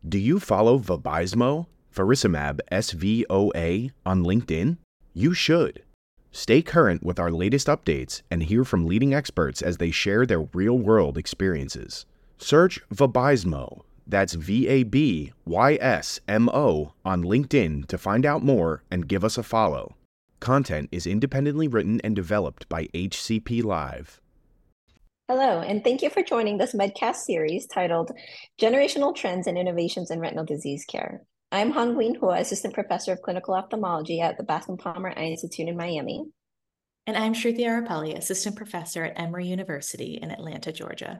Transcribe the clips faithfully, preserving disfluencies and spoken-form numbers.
Do you follow Vabysmo, faricimab S V O A, on LinkedIn? You should. Stay current with our latest updates and hear from leading experts as they share their real-world experiences. Search Vabysmo, that's V A B Y S M O, on LinkedIn to find out more and give us a follow. Content is independently written and developed by H C P Live. Hello, and thank you for joining this Medcast series titled Generational Trends and Innovations in Retinal Disease Care. I'm Hong-Ween Hua, Assistant Professor of Clinical Ophthalmology at the Bascom Palmer Eye Institute in Miami. And I'm Shruti Arapalli, Assistant Professor at Emory University in Atlanta, Georgia.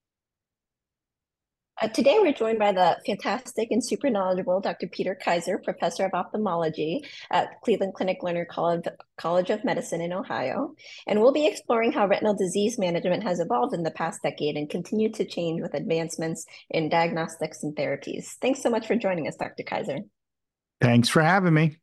Uh, today, we're joined by the fantastic and super knowledgeable Doctor Peter Kaiser, Professor of Ophthalmology at Cleveland Clinic Lerner College, College of Medicine in Ohio. And we'll be exploring how retinal disease management has evolved in the past decade and continued to change with advancements in diagnostics and therapies. Thanks so much for joining us, Doctor Kaiser. Thanks for having me.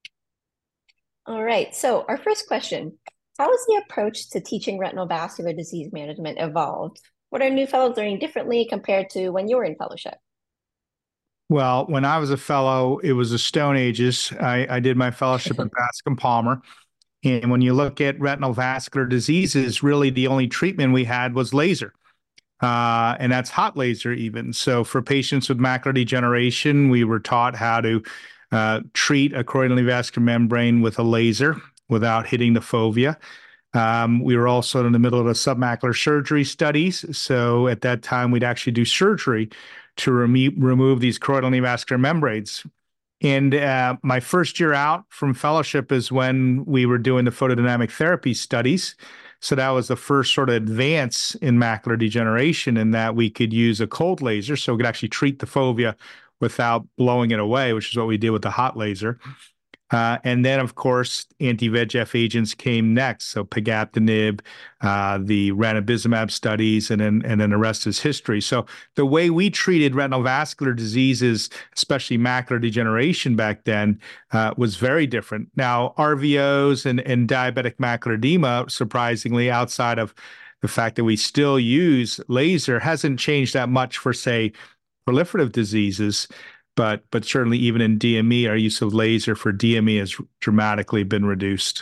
All right, so our first question, how has the approach to teaching retinal vascular disease management evolved? What are new fellows learning differently compared to when you were in fellowship? Well, when I was a fellow, it was the Stone Ages. I, I did my fellowship at Bascom Palmer. And when you look at retinal vascular diseases, really the only treatment we had was laser. Uh, and that's hot laser even. So for patients with macular degeneration, we were taught how to uh, treat a choroidal vascular membrane with a laser without hitting the fovea. Um, we were also in the middle of the submacular surgery studies. So at that time, we'd actually do surgery to remo- remove these choroidal vascular membranes. And uh, my first year out from fellowship is when we were doing the photodynamic therapy studies. So that was the first sort of advance in macular degeneration in that we could use a cold laser. So we could actually treat the fovea without blowing it away, which is what we did with the hot laser. Uh, and then, of course, anti-V E G F agents came next. So pegaptinib, uh, the ranibizumab studies, and then, and then the rest is history. So the way we treated retinal vascular diseases, especially macular degeneration back then, uh, was very different. Now, R V Os and, and diabetic macular edema, surprisingly, outside of the fact that we still use laser, hasn't changed that much for, say, proliferative diseases. But, but certainly even in D M E, our use of laser for D M E has dramatically been reduced.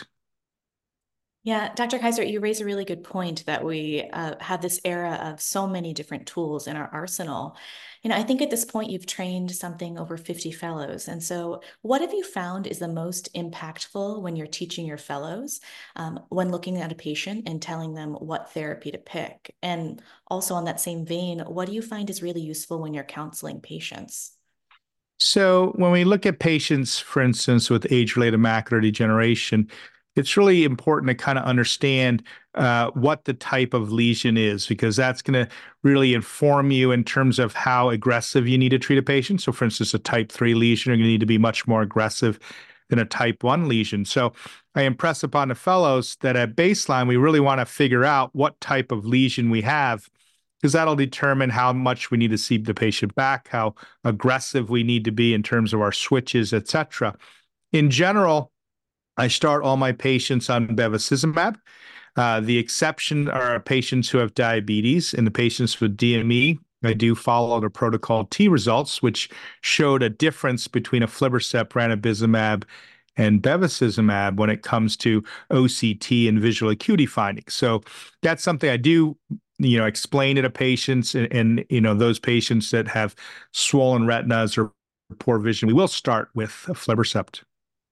Yeah, Doctor Kaiser, you raise a really good point that we uh, have this era of so many different tools in our arsenal. You know, I think at this point you've trained something over fifty fellows. And so what have you found is the most impactful when you're teaching your fellows, um, when looking at a patient and telling them what therapy to pick? And also on that same vein, what do you find is really useful when you're counseling patients? So when we look at patients, for instance, with age-related macular degeneration, it's really important to kind of understand uh, what the type of lesion is, because that's going to really inform you in terms of how aggressive you need to treat a patient. So for instance, a type three lesion, you're going to need to be much more aggressive than a type one lesion. So I impress upon the fellows that at baseline, we really want to figure out what type of lesion we have, because that'll determine how much we need to see the patient back, how aggressive we need to be in terms of our switches, et cetera. In general, I start all my patients on bevacizumab. Uh, the exception are patients who have diabetes. In the patients with D M E, I do follow the protocol T results, which showed a difference between aflibercept, ranibizumab, and bevacizumab when it comes to O C T and visual acuity findings. So that's something I do, you know, explain to the patients, and, and you know, those patients that have swollen retinas or poor vision, we will start with aflibercept.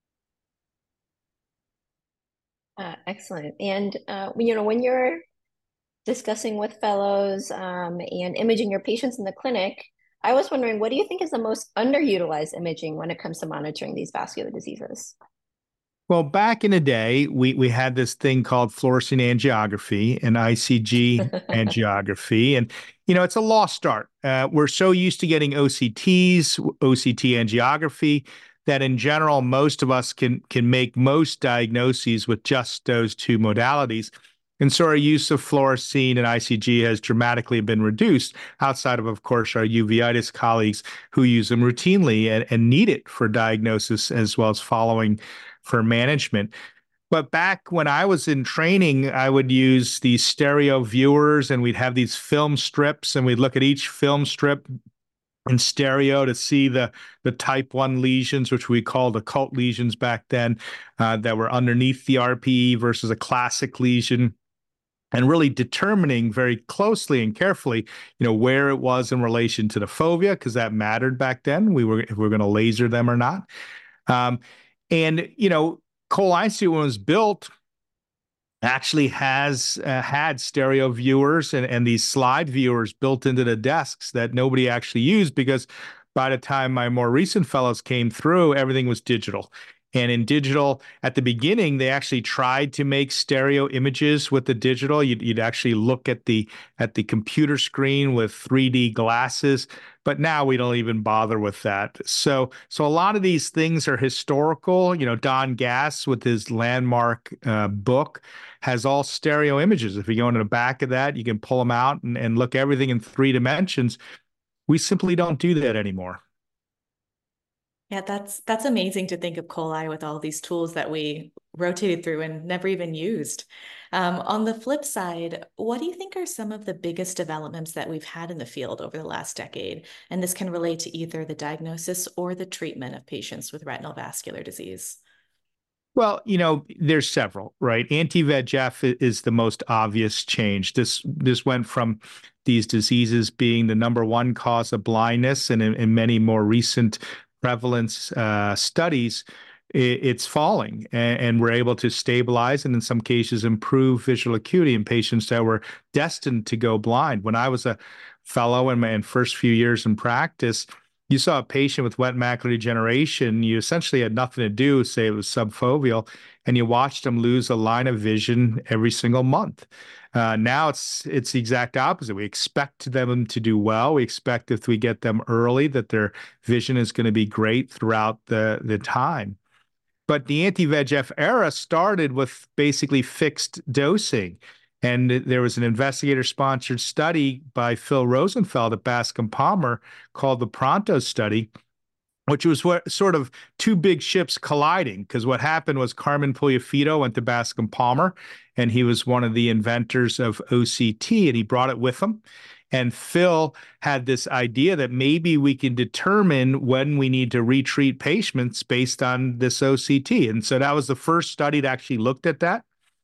Uh, excellent. And, uh, you know, when you're discussing with fellows um, and imaging your patients in the clinic, I was wondering, what do you think is the most underutilized imaging when it comes to monitoring these vascular diseases? Well, back in the day, we, we had this thing called fluorescein angiography and I C G angiography. And, you know, it's a lost art. Uh, we're so used to getting O C Ts, O C T angiography, that in general, most of us can, can make most diagnoses with just those two modalities. And so our use of fluorescein and I C G has dramatically been reduced, outside of, of course, our uveitis colleagues who use them routinely and, and need it for diagnosis as well as following for management. But back when I was in training, I would use these stereo viewers, and we'd have these film strips, and we'd look at each film strip in stereo to see the the type one lesions, which we called occult lesions back then, uh, that were underneath the R P E versus a classic lesion, and really determining very closely and carefully, you know, where it was in relation to the fovea, because that mattered back then. We were if we were going to laser them or not. Um, and you know, Cole Institute, when it was built, actually has uh, had stereo viewers and, and these slide viewers built into the desks that nobody actually used, because by the time my more recent fellows came through, everything was digital. And in digital, at the beginning, they actually tried to make stereo images with the digital. You'd, you'd actually look at the at the computer screen with three D glasses, but now we don't even bother with that. So, so a lot of these things are historical. You know, Don Gass with his landmark uh, book has all stereo images. If you go into the back of that, you can pull them out and, and look everything in three dimensions. We simply don't do that anymore. Yeah, that's that's amazing to think of Coli with all these tools that we rotated through and never even used. Um, on the flip side, what do you think are some of the biggest developments that we've had in the field over the last decade? And this can relate to either the diagnosis or the treatment of patients with retinal vascular disease. Well, you know, there's several, right? Anti-V E G F is the most obvious change. This this went from these diseases being the number one cause of blindness, and in, in many more recent prevalence uh, studies, it, it's falling, and, and we're able to stabilize and in some cases improve visual acuity in patients that were destined to go blind. When I was a fellow in my first few years in practice, you saw a patient with wet macular degeneration, you essentially had nothing to do, say it was subfoveal, and you watched them lose a line of vision every single month. Uh, now it's it's the exact opposite. We expect them to do well. We expect if we get them early that their vision is going to be great throughout the, the time. But the anti-V E G F era started with basically fixed dosing. And there was an investigator-sponsored study by Phil Rosenfeld at Bascom Palmer called the Pronto study, which was what, sort of two big ships colliding, because what happened was Carmen Puliafito went to Bascom Palmer, and he was one of the inventors of O C T, and he brought it with him. And Phil had this idea that maybe we can determine when we need to retreat patients based on this O C T. And so that was the first study that actually looked at that.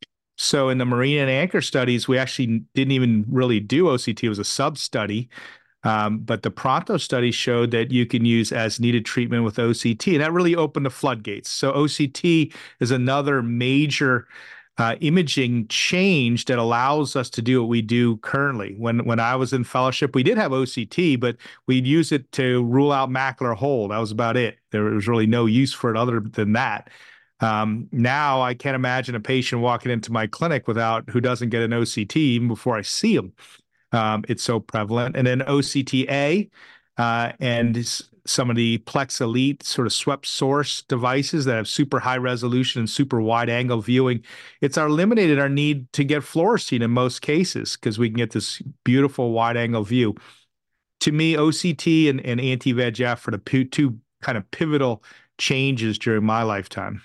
So in the Marine and Anchor studies, we actually didn't even really do O C T. It was a sub-study. Um, but the Pronto study showed that you can use as needed treatment with O C T, and that really opened the floodgates. So O C T is another major uh, imaging change that allows us to do what we do currently. When when I was in fellowship, we did have O C T, but we'd use it to rule out macular hole. That was about it. There was really no use for it other than that. Um, now I can't imagine a patient walking into my clinic without who doesn't get an O C T even before I see them. Um, it's so prevalent. And then O C T A uh, and some of the Plex Elite sort of swept source devices that have super high resolution and super wide angle viewing, it's eliminated our need to get fluorescein in most cases, because we can get this beautiful wide angle view. To me, O C T and, and anti-V E G F are the two kind of pivotal changes during my lifetime.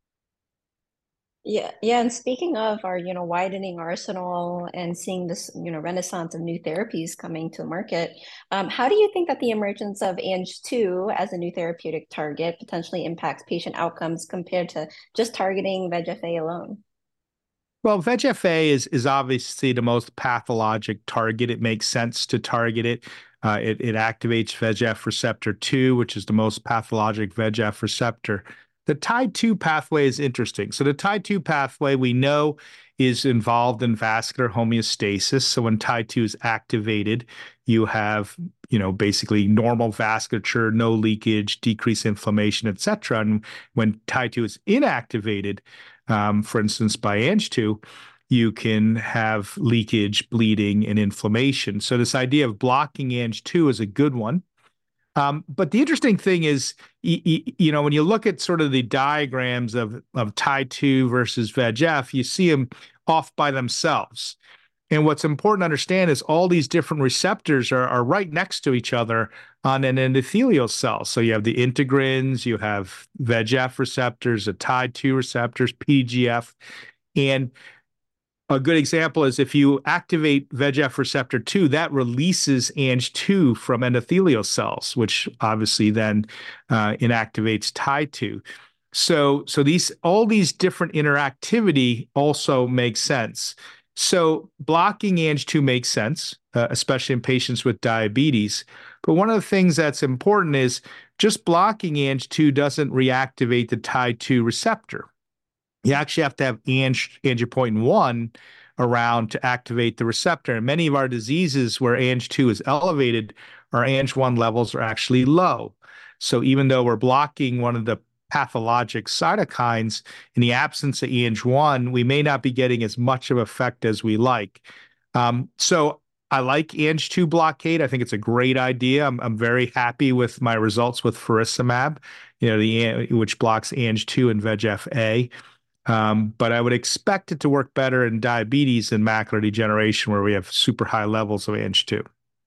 Yeah, yeah. And speaking of our, you know, widening arsenal and seeing this, you know, renaissance of new therapies coming to the market, um, how do you think that the emergence of A N G two as a new therapeutic target potentially impacts patient outcomes compared to just targeting V E G F A alone? Well, V E G F A is is obviously the most pathologic target. It makes sense to target it. Uh, it, it activates V E G F receptor two, which is the most pathologic V E G F receptor. The T I two pathway is interesting. So the T I two pathway we know is involved in vascular homeostasis. So when T I two is activated, you have, you know, basically normal vasculature, no leakage, decreased inflammation, et cetera. And when T I two is inactivated, um, for instance, by A N G two, you can have leakage, bleeding, and inflammation. So this idea of blocking A N G two is a good one. Um, but the interesting thing is, you, you know, when you look at sort of the diagrams of, of T I two versus V E G F, you see them off by themselves. And what's important to understand is all these different receptors are, are right next to each other on an endothelial cell. So you have the integrins, you have V E G F receptors, the T I two receptors, P G F, and a good example is if you activate V E G F receptor two, that releases A N G two from endothelial cells, which obviously then uh, inactivates T I two. So, so these all these different interactivity also makes sense. So blocking A N G two makes sense, uh, especially in patients with diabetes. But one of the things that's important is just blocking A N G two doesn't reactivate the T I two receptor. You actually have to have angiopoietin one around to activate the receptor. And many of our diseases where A N G two is elevated, our A N G one levels are actually low. So even though we're blocking one of the pathologic cytokines, in the absence of A N G one, we may not be getting as much of effect as we like. Um, so I like A N G two blockade. I think it's a great idea. I'm, I'm very happy with my results with faricimab, you know, the which blocks A N G two and V E G F A. Um, but I would expect it to work better in diabetes and macular degeneration, where we have super high levels of A N G two.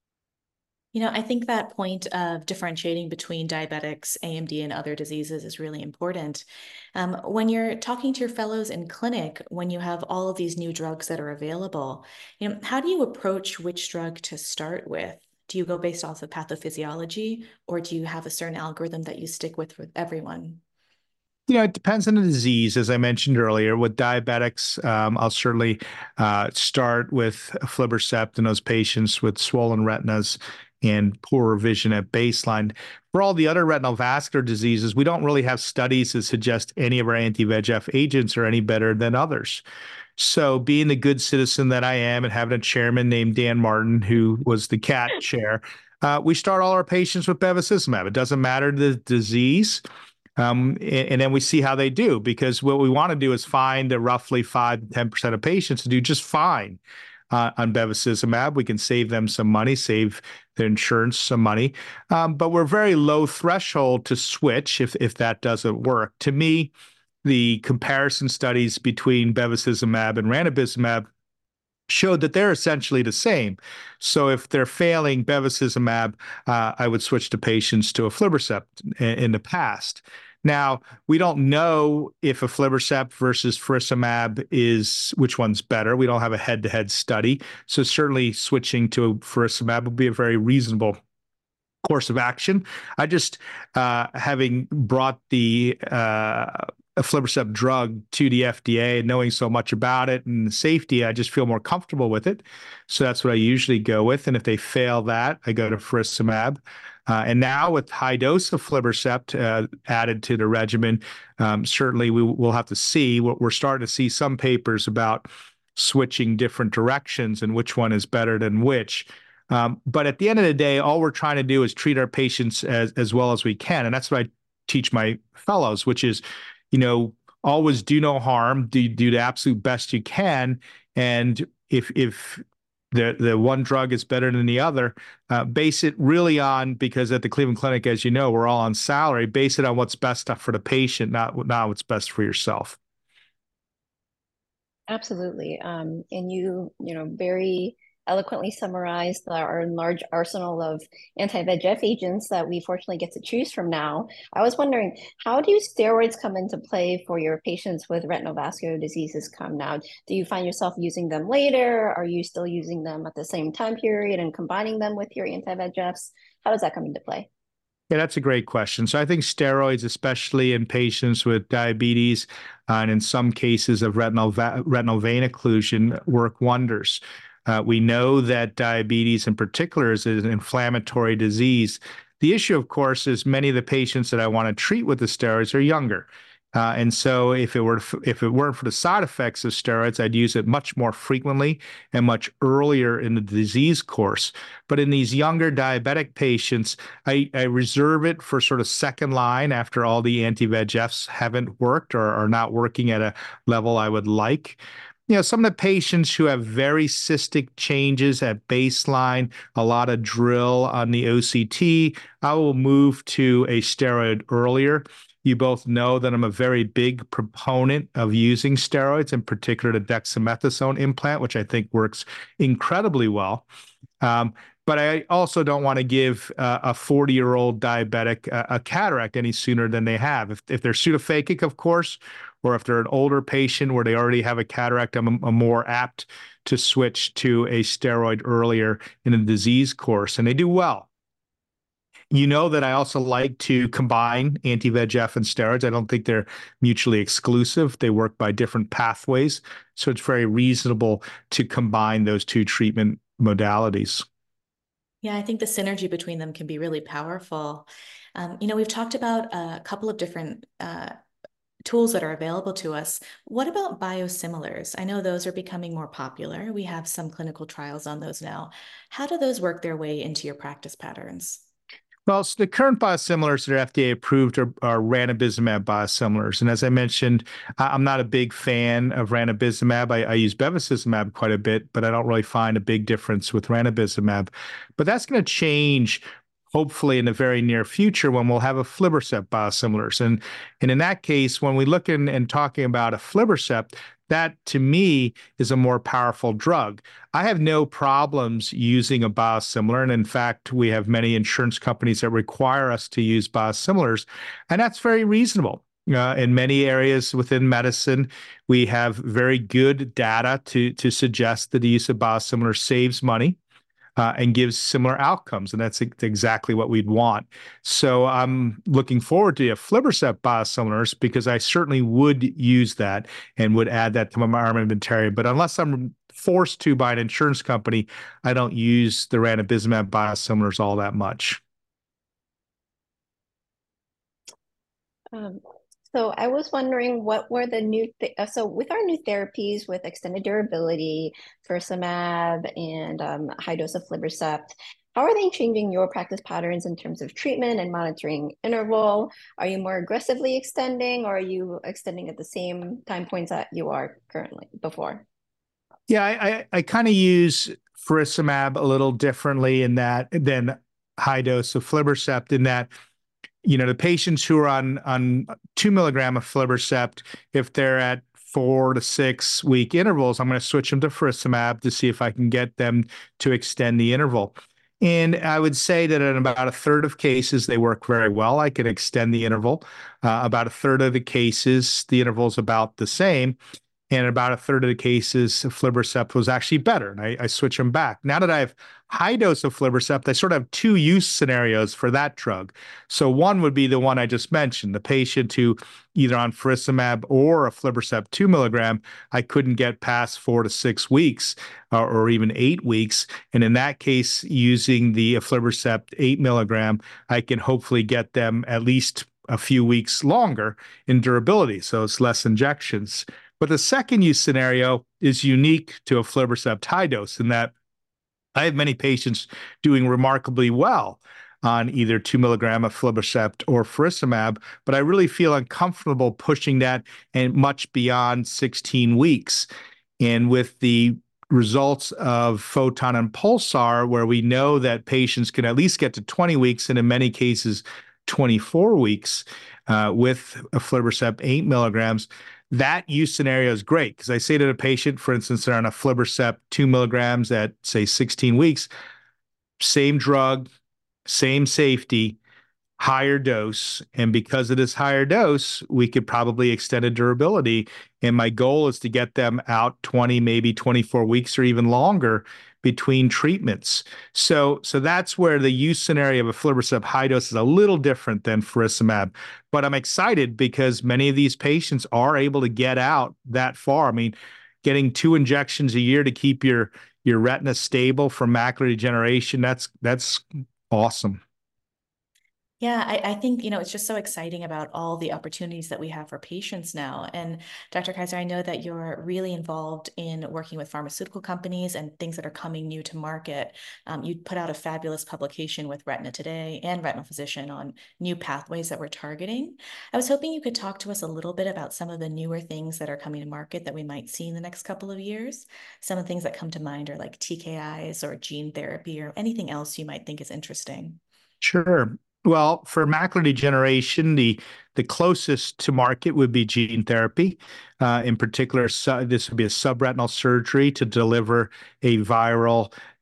You know, I think that point of differentiating between diabetics, A M D, and other diseases is really important. Um, when you're talking to your fellows in clinic, when you have all of these new drugs that are available, you know, how do you approach which drug to start with? Do you go based off of pathophysiology, or do you have a certain algorithm that you stick with with everyone? You know, it depends on the disease, as I mentioned earlier. With diabetics, um, I'll certainly uh, start with aflibercept in those patients with swollen retinas and poorer vision at baseline. For all the other retinal vascular diseases, we don't really have studies that suggest any of our anti-V E G F agents are any better than others. So being the good citizen that I am and having a chairman named Dan Martin, who was the C A T chair, uh, we start all our patients with bevacizumab. It doesn't matter the disease. Um, and, and then we see how they do, because what we want to do is find a roughly five to ten percent of patients to do just fine uh, on bevacizumab. We can save them some money, save their insurance some money. Um, but we're very low threshold to switch if, if that doesn't work. To me, the comparison studies between bevacizumab and ranibizumab showed that they're essentially the same. So if they're failing bevacizumab, uh, I would switch to patients to aflibercept in, in the past. Now, we don't know if aflibercept versus faricimab is, which one's better. We don't have a head-to-head study. So certainly switching to faricimab would be a very reasonable course of action. I just, uh, having brought the uh, aflibercept drug to the F D A and knowing so much about it and the safety, I just feel more comfortable with it. So that's what I usually go with. And if they fail that, I go to faricimab. Uh, and now with high dose of aflibercept uh, added to the regimen, um, certainly we will have to see. We're starting to see some papers about switching different directions and which one is better than which. Um, but at the end of the day, all we're trying to do is treat our patients as, as well as we can. And that's what I teach my fellows, which is, you know, always do no harm, do, do the absolute best you can. And if, if the, the one drug is better than the other, uh, base it really on, because at the Cleveland Clinic, as you know, we're all on salary, base it on what's best for the patient, not, not what's best for yourself. Absolutely. Um, and you, you know, very eloquently summarized our large arsenal of anti-V E G F agents that we fortunately get to choose from now. I was wondering, how do steroids come into play for your patients with retinal vascular diseases come now? Do you find yourself using them later? Are you still using them at the same time period and combining them with your anti-V E G Fs? How does that come into play? Yeah, that's a great question. So I think steroids, especially in patients with diabetes uh, and in some cases of retinal, retinal vein occlusion, work wonders. Uh, we know that diabetes in particular is an inflammatory disease. The issue, of course, is many of the patients that I want to treat with the steroids are younger. Uh, and so if it were if it weren't for the side effects of steroids, I'd use it much more frequently and much earlier in the disease course. But in these younger diabetic patients, I, I reserve it for sort of second line after all the anti-V E G Fs haven't worked or are not working at a level I would like. You know, some of the patients who have very cystic changes at baseline, a lot of drill on the O C T, I will move to a steroid earlier. You both know that I'm a very big proponent of using steroids, in particular the dexamethasone implant, which I think works incredibly well. Um, but I also don't want to give uh, a forty-year-old diabetic uh, a cataract any sooner than they have. If, if they're pseudophakic, of course, or if they're an older patient where they already have a cataract, I'm, I'm more apt to switch to a steroid earlier in the disease course, and they do well. You know that I also like to combine anti-V E G F and steroids. I don't think they're mutually exclusive. They work by different pathways, so it's very reasonable to combine those two treatment modalities. Yeah, I think the synergy between them can be really powerful. Um, you know, we've talked about a couple of different uh, tools that are available to us. What about biosimilars? I know those are becoming more popular. We have some clinical trials on those now. How do those work their way into your practice patterns? Well, so the current biosimilars that are F D A approved are, are ranibizumab biosimilars. And as I mentioned, I'm not a big fan of ranibizumab. I, I use bevacizumab quite a bit, but I don't really find a big difference with ranibizumab. But that's going to change hopefully in the very near future when we'll have aflibercept biosimilars. And, and in that case, when we look in and talking about aflibercept, that to me is a more powerful drug. I have no problems using a biosimilar. And in fact, we have many insurance companies that require us to use biosimilars. And that's very reasonable. Uh, in many areas within medicine, we have very good data to, to suggest that the use of biosimilars saves money. Uh, and gives similar outcomes, and that's exactly what we'd want. So I'm looking forward to aflibercept biosimilars because I certainly would use that and would add that to my armamentarium. But unless I'm forced to by an insurance company, I don't use the ranibizumab biosimilars all that much. Um, so I was wondering what were the new, th uh, so with our new therapies with extended durability, faricimab and um, high dose of aflibercept, how are they changing your practice patterns in terms of treatment and monitoring interval? Are you more aggressively extending, or are you extending at the same time points that you are currently before? Yeah, I, I, I kind of use faricimab a little differently in that than high dose of aflibercept in that, you know, the patients who are on, on two milligram of aflibercept, if they're at four to six week intervals, I'm going to switch them to faricimab to see if I can get them to extend the interval. And I would say that in about a third of cases, they work very well. I can extend the interval. Uh, about a third of the cases, the interval is about the same. And about a third of the cases, aflibercept was actually better, and I, I switch them back. Now that I have high dose of aflibercept, I sort of have two use scenarios for that drug. So one would be the one I just mentioned, the patient who either on faricimab or aflibercept two milligram, I couldn't get past four to six weeks uh, or even eight weeks. And in that case, using the aflibercept eight milligram, I can hopefully get them at least a few weeks longer in durability. So it's less injections. But the second use scenario is unique to aflibercept high dose in that I have many patients doing remarkably well on either two milligram aflibercept or faricimab, but I really feel uncomfortable pushing that and much beyond sixteen weeks. And with the results of Photon and Pulsar, where we know that patients can at least get to twenty weeks, and in many cases, twenty-four weeks uh, with aflibercept eight milligrams, that use scenario is great because I say to the patient, for instance, they're on aflibercept two milligrams at, say, sixteen weeks, same drug, same safety, higher dose. And because of this higher dose, we could probably extend a durability. And my goal is to get them out twenty, maybe twenty-four weeks or even longer between treatments. So, so that's where the use scenario of aflibercept high dose is a little different than faricimab. But I'm excited because many of these patients are able to get out that far. I mean, getting two injections a year to keep your your retina stable from macular degeneration, that's that's awesome. Yeah, I, I think, you know, it's just so exciting about all the opportunities that we have for patients now. And Doctor Kaiser, I know that you're really involved in working with pharmaceutical companies and things that are coming new to market. Um, you put out a fabulous publication with Retina Today and Retinal Physician on new pathways that we're targeting. I was hoping you could talk to us a little bit about some of the newer things that are coming to market that we might see in the next couple of years. Some of the things that come to mind are like T K Is or gene therapy or anything else you might think is interesting. Sure. Well, for macular degeneration, the the closest to market would be gene therapy. Uh, in particular, su this would be a subretinal surgery to deliver a viral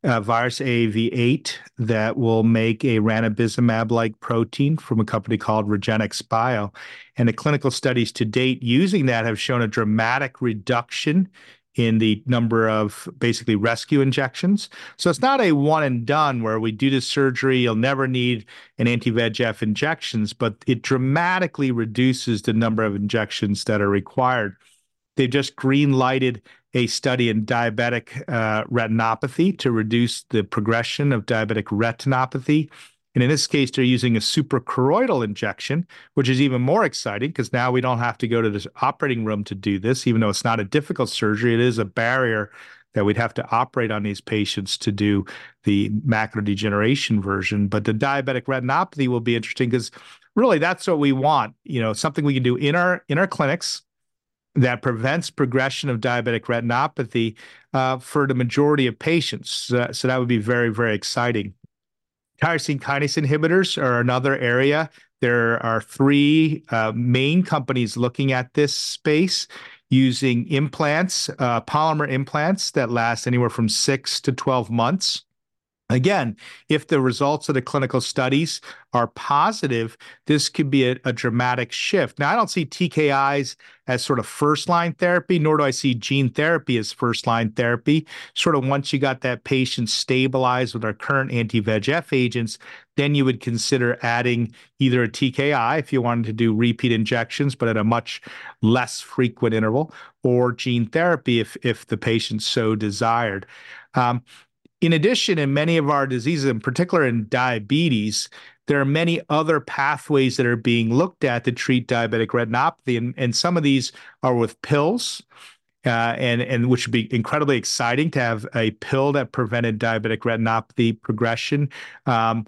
uh, virus A A V eight that will make a ranibizumab-like protein from a company called REGENXBIO. And the clinical studies to date using that have shown a dramatic reduction in the number of basically rescue injections. So it's not a one and done where we do the surgery, you'll never need an anti-V E G F injections, but it dramatically reduces the number of injections that are required. They've just green-lighted a study in diabetic uh, retinopathy to reduce the progression of diabetic retinopathy. And in this case, they're using a suprachoroidal injection, which is even more exciting because now we don't have to go to the operating room to do this, even though it's not a difficult surgery. It is a barrier that we'd have to operate on these patients to do the macular degeneration version. But the diabetic retinopathy will be interesting because really that's what we want. You know, something we can do in our in our clinics that prevents progression of diabetic retinopathy uh, for the majority of patients. Uh, so that would be very, very exciting. Tyrosine kinase inhibitors are another area. There are three uh, main companies looking at this space using implants, uh, polymer implants that last anywhere from six to twelve months. Again, if the results of the clinical studies are positive, this could be a, a dramatic shift. Now, I don't see T K Is as sort of first-line therapy, nor do I see gene therapy as first-line therapy. Sort of once you got that patient stabilized with our current anti-V E G F agents, then you would consider adding either a T K I if you wanted to do repeat injections, but at a much less frequent interval, or gene therapy if, if the patient so desired. Um, In addition, in many of our diseases, in particular in diabetes, there are many other pathways that are being looked at to treat diabetic retinopathy, and, and some of these are with pills, uh, and, and which would be incredibly exciting to have a pill that prevented diabetic retinopathy progression. Um,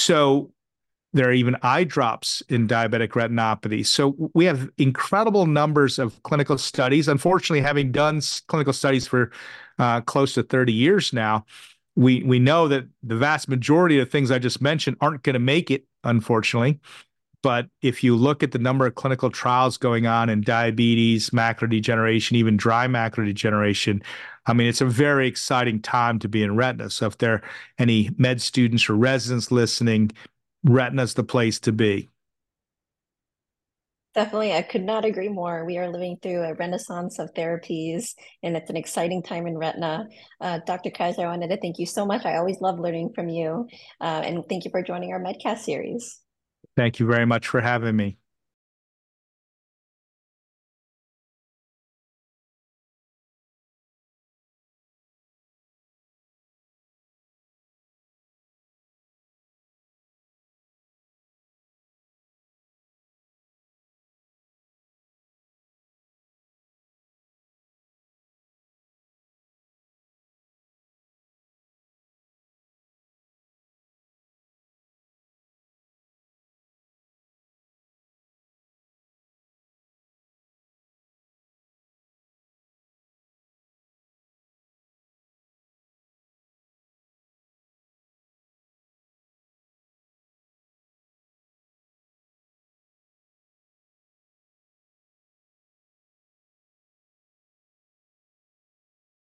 so there are even eye drops in diabetic retinopathy. So we have incredible numbers of clinical studies. Unfortunately, having done clinical studies for uh, close to thirty years now, We we know that the vast majority of things I just mentioned aren't going to make it, unfortunately. But if you look at the number of clinical trials going on in diabetes, macular degeneration, even dry macular degeneration, I mean, it's a very exciting time to be in retina. So if there are any med students or residents listening, retina's the place to be. Definitely, I could not agree more. We are living through a renaissance of therapies, and it's an exciting time in retina. Uh, Doctor Kaiser, I wanted to thank you so much. I always love learning from you, uh, and thank you for joining our Medcast series. Thank you very much for having me.